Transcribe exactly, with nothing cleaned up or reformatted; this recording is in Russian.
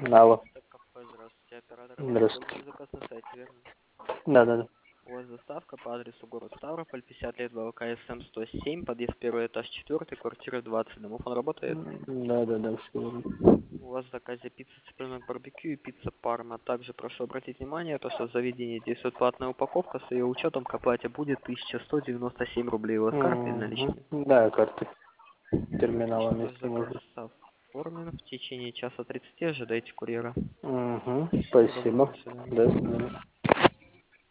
Алло. Это кафе, здравствуйте, оператор. Вы Здравствуйте. оформили заказ на сайте, верно? Да, да, да. У вас доставка по адресу город Ставрополь, пятьдесят лет ВЛК СМ сто семь, подъезд первый этаж четвертый, квартира двадцать. Домофон работает? Да, да, да, все верно. У вас в заказе пицца цыпленок барбекю и пицца парма. Также прошу обратить внимание, то, что в заведении действует платная упаковка, с ее учетом к оплате будет тысяча сто девяносто семь рублей. У вас карта или Мгм. наличные? Да, карты. Терминалом, Отлично, ваш если заказ можно. оформлен. В течение часа тридцати ожидайте курьера. Угу. Всего доброго, Спасибо. до свидания. До свидания.